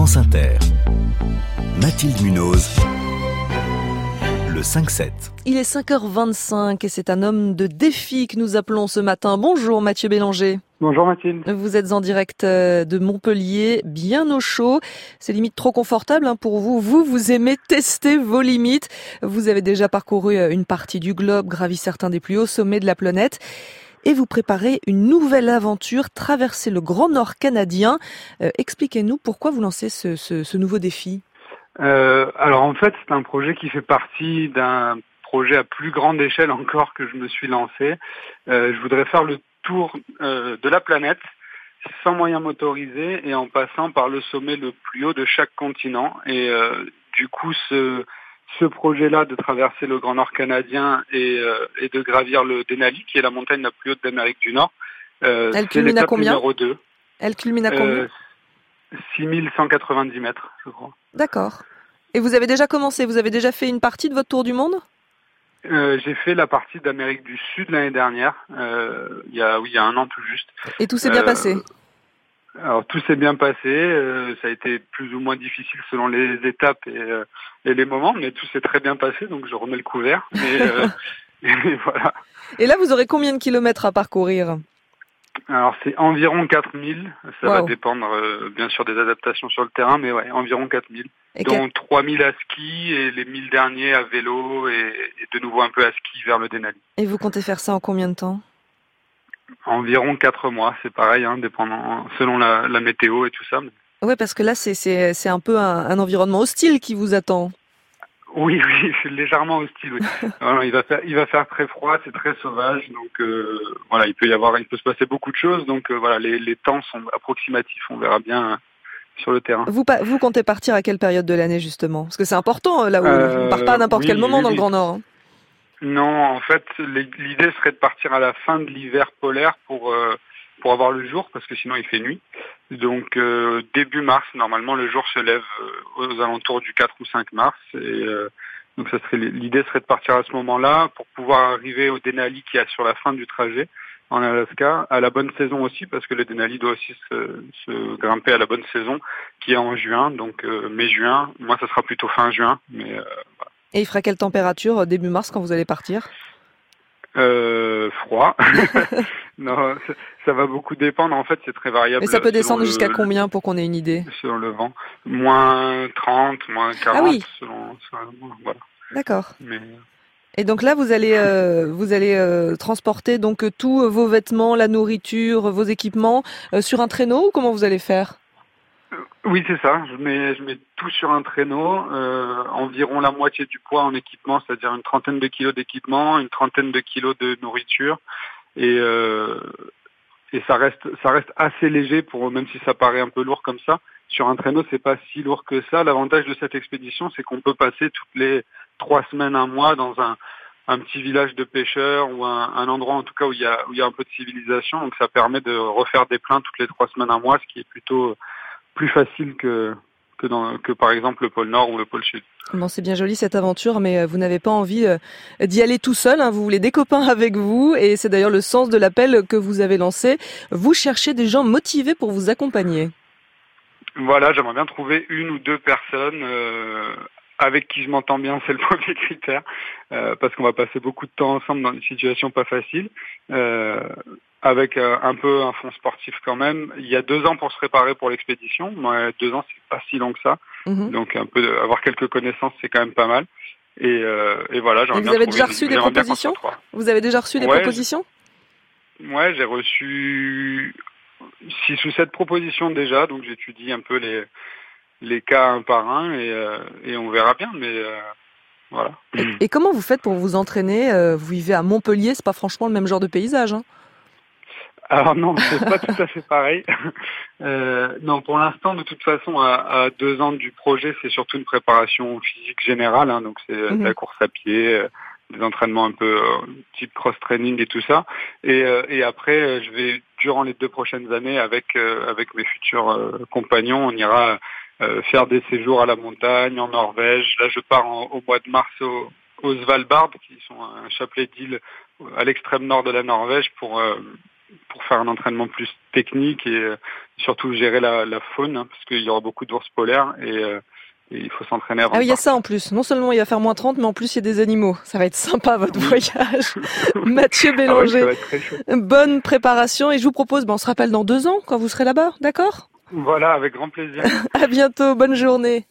France Inter. Mathilde Munoz, le 5-7. Il est 5h25 et c'est un homme de défi que nous appelons ce matin. Bonjour Mathieu Bélanger. Bonjour Mathilde. Vous êtes en direct de Montpellier, bien au chaud. C'est limite trop confortable pour vous. Vous aimez tester vos limites. Vous avez déjà parcouru une partie du globe, gravi certains des plus hauts sommets de la planète. Et vous préparez une nouvelle aventure, traverser le Grand Nord canadien. Expliquez-nous pourquoi vous lancez ce nouveau défi. Alors en fait, c'est un projet qui fait partie d'un projet à plus grande échelle encore que je me suis lancé. Je voudrais faire le tour de la planète sans moyens motorisés et en passant par le sommet le plus haut de chaque continent. Et du coup, ce projet-là de traverser le Grand Nord canadien et de gravir le Denali, qui est la montagne la plus haute d'Amérique du Nord, Elle culmine à combien ? numéro 2. Elle culmine à combien ? 6190 mètres, je crois. D'accord. Et vous avez déjà commencé ? Vous avez déjà fait une partie de votre tour du monde ? J'ai fait la partie d'Amérique du Sud l'année dernière, il y a un an tout juste. Et tout s'est bien passé ? Alors tout s'est bien passé, ça a été plus ou moins difficile selon les étapes et les moments, mais tout s'est très bien passé, donc je remets le couvert. Et voilà. Et là, vous aurez combien de kilomètres à parcourir ? Alors c'est environ 4000, ça va Wow. dépendre bien sûr des adaptations sur le terrain, mais ouais, environ 4000. Dont 3000 à ski et les 1000 derniers à vélo et de nouveau un peu à ski vers le Denali. Et vous comptez faire ça en combien de temps ? Environ 4 mois, c'est pareil, dépendant selon la météo et tout ça. Ouais, parce que là, c'est un peu un environnement hostile qui vous attend. Oui, c'est légèrement hostile. Oui. Alors, il va faire très froid, c'est très sauvage, donc voilà, il peut se passer beaucoup de choses. Donc voilà, les temps sont approximatifs, on verra bien sur le terrain. Vous comptez partir à quelle période de l'année justement ? Parce que c'est important là où on part pas à n'importe quel moment dans le Grand Nord. Non, en fait, l'idée serait de partir à la fin de l'hiver polaire pour avoir le jour, parce que sinon il fait nuit. Donc début mars, normalement, le jour se lève aux alentours du 4 ou 5 mars. Et donc l'idée serait de partir à ce moment-là pour pouvoir arriver au Denali qui est sur la fin du trajet en Alaska, à la bonne saison aussi, parce que le Denali doit aussi se grimper à la bonne saison, qui est en juin, donc mai-juin. Moi, ça sera plutôt fin juin, mais voilà. Et il fera quelle température début mars quand vous allez partir ? Froid. Non, ça va beaucoup dépendre. En fait, c'est très variable. Et ça peut descendre jusqu'à combien pour qu'on ait une idée ? Selon le vent. Moins 30, moins 40. Ah oui. Selon voilà. D'accord. Mais... Et donc là, vous allez transporter donc tous vos vêtements, la nourriture, vos équipements sur un traîneau ou comment vous allez faire ? Oui, c'est ça. Je mets tout sur un traîneau, environ la moitié du poids en équipement, c'est-à-dire une trentaine de kilos d'équipement, une trentaine de kilos de nourriture, et ça reste assez léger même si ça paraît un peu lourd comme ça. Sur un traîneau, c'est pas si lourd que ça. L'avantage de cette expédition, c'est qu'on peut passer toutes les 3 semaines, un mois dans un petit village de pêcheurs ou un endroit en tout cas où il y a un peu de civilisation. Donc ça permet de refaire des pleins toutes les 3 semaines, un mois, ce qui est plutôt plus facile que par exemple le pôle Nord ou le pôle Sud. Bon, c'est bien joli cette aventure, mais vous n'avez pas envie d'y aller tout seul. Vous voulez des copains avec vous, et c'est d'ailleurs le sens de l'appel que vous avez lancé. Vous cherchez des gens motivés pour vous accompagner. Voilà, j'aimerais bien trouver 1 ou 2 personnes avec qui je m'entends bien, c'est le premier critère, parce qu'on va passer beaucoup de temps ensemble dans des situations pas faciles. Avec un peu un fond sportif quand même. Il y a 2 ans pour se préparer pour l'expédition. Moi, 2 ans, c'est pas si long que ça. Donc un peu avoir quelques connaissances, c'est quand même pas mal. Et voilà, j'aimerais bien. Vous avez déjà reçu des propositions ? Vous avez déjà reçu des propositions ? Ouais, j'ai reçu 6 ou 7 propositions déjà, donc j'étudie un peu les cas un par un et on verra bien. Mais voilà. Et comment vous faites pour vous entraîner ? Vous vivez à Montpellier, c'est pas franchement le même genre de paysage, hein ? Alors non, c'est pas tout à fait pareil. Non, pour l'instant, de toute façon, à 2 ans du projet, c'est surtout une préparation physique générale. Donc c'est de la course à pied, des entraînements un peu type cross-training et tout ça. Et après, je vais, durant les 2 prochaines années, avec mes futurs compagnons, on ira faire des séjours à la montagne, en Norvège. Là, je pars au mois de mars au Svalbard, qui sont un chapelet d'îles à l'extrême nord de la Norvège, pour pour faire un entraînement plus technique et surtout gérer la faune, hein, parce qu'il y aura beaucoup d'ours polaires et il faut s'entraîner avant. Ah oui, il y a ça en plus. Non seulement il va faire -30, mais en plus il y a des animaux. Ça va être sympa votre voyage. Mathieu Bélanger, ça va être très chaud. Bonne préparation et je vous propose, on se rappelle dans 2 ans quand vous serez là-bas, d'accord ? Voilà, avec grand plaisir. À bientôt, bonne journée.